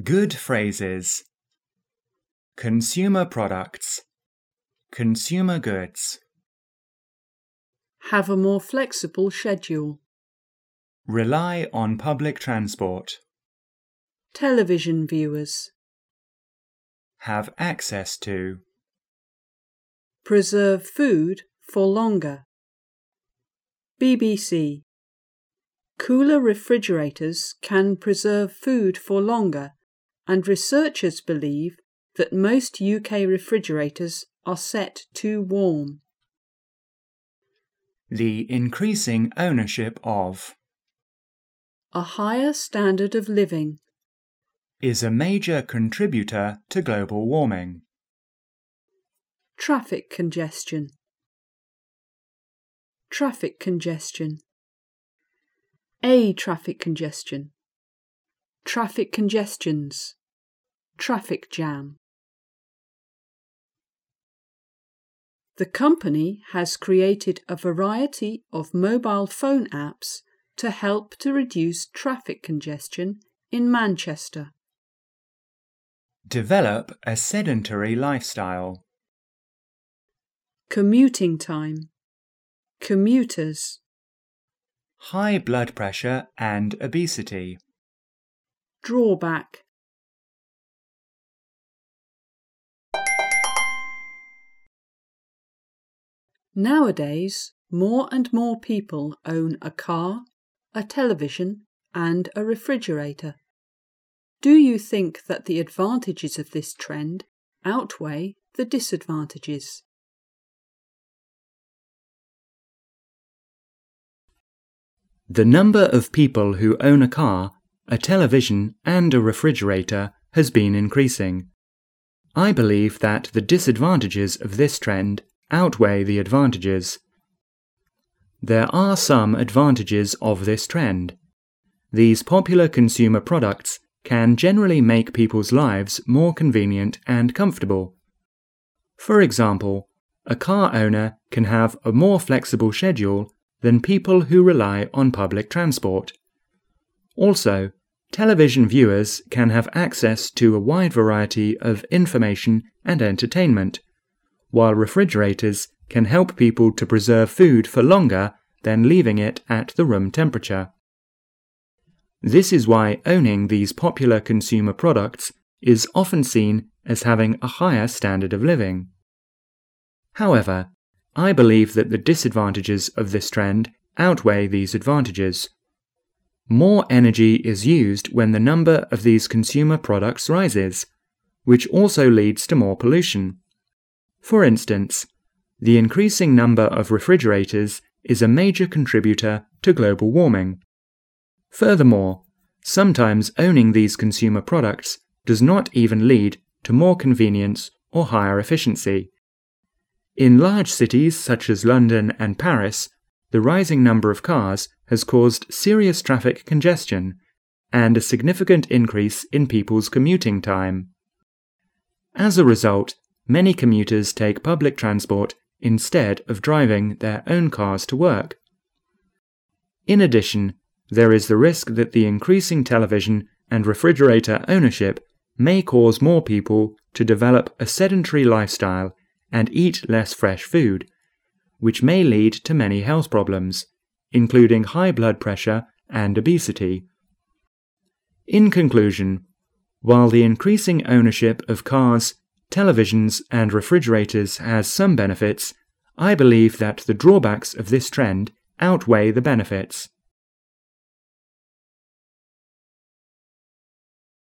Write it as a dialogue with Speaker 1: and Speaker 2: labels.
Speaker 1: Good phrases. Consumer products. Consumer goods.
Speaker 2: Have a more flexible schedule.
Speaker 1: Rely on public transport.
Speaker 2: Television viewers.
Speaker 1: Have access to.
Speaker 2: Preserve food for longer. BBC. Cooler refrigerators can preserve food for longer, and researchers believe that most UK refrigerators are set too warm.
Speaker 1: The increasing ownership of
Speaker 2: A higher standard of living
Speaker 1: is a major contributor to global warming.
Speaker 2: Traffic congestion. Traffic congestion. A traffic congestion. Traffic congestions. Traffic jam. The company has created a variety of mobile phone apps to help to reduce traffic congestion in Manchester.
Speaker 1: Develop a sedentary lifestyle.
Speaker 2: Commuting time. Commuters.
Speaker 1: High blood pressure and obesity.
Speaker 2: Drawback. Nowadays, more and more people own a car, a television, and a refrigerator. Do you think that the advantages of this trend outweigh the disadvantages?
Speaker 1: The number of people who own a car, a television, and a refrigerator has been increasing. I believe that the disadvantages of this trend outweigh the advantages. There are some advantages of this trend. These popular consumer products can generally make people's lives more convenient and comfortable. For example, a car owner can have a more flexible schedule than people who rely on public transport. Also, television viewers can have access to a wide variety of information and entertainment, while refrigerators can help people to preserve food for longer than leaving it at the room temperature. This is why owning these popular consumer products is often seen as having a higher standard of living. However, I believe that the disadvantages of this trend outweigh these advantages. More energy is used when the number of these consumer products rises, which also leads to more pollution. For instance, the increasing number of refrigerators is a major contributor to global warming. Furthermore, sometimes owning these consumer products does not even lead to more convenience or higher efficiency. In large cities such as London and Paris, the rising number of cars has caused serious traffic congestion and a significant increase in people's commuting time. As a result, many commuters take public transport instead of driving their own cars to work. In addition, there is the risk that the increasing television and refrigerator ownership may cause more people to develop a sedentary lifestyle and eat less fresh food, which may lead to many health problems, including high blood pressure and obesity. In conclusion, while the increasing ownership of cars, televisions, and refrigerators has some benefits, I believe that the drawbacks of this trend outweigh the benefits.